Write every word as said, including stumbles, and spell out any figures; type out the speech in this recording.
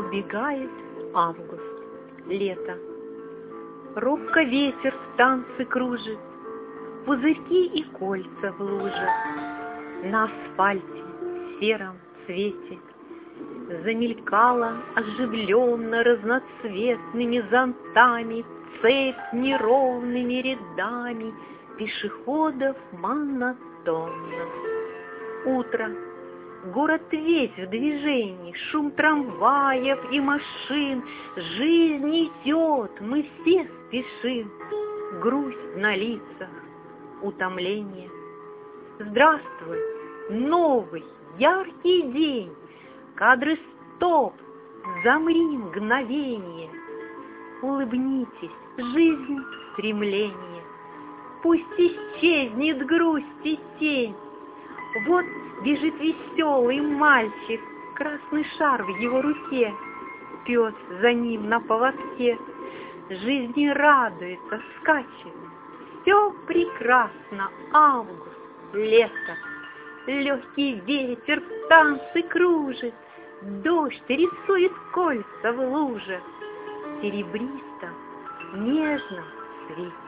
Убегает август, лето. Робко ветер в танце кружит, пузырьки и кольца в луже. На асфальте в сером цвете замелькала оживленно разноцветными зонтами цепь неровными рядами пешеходов монотонно. Утро. Город весь в движении, шум трамваев и машин. Жизнь идет, мы все спешим. Грусть на лицах, утомление. Здравствуй, новый, яркий день. Кадры стоп, замри мгновение. Улыбнитесь, жизнь стремление. Пусть исчезнет грусть и тень. Вот бежит веселый мальчик, красный шар в его руке, пес за ним на поводке. Жизни радуется, скачет, все прекрасно, август, лето. Легкий ветер в танце кружит, дождь рисует кольца в луже. Серебристо, нежно светит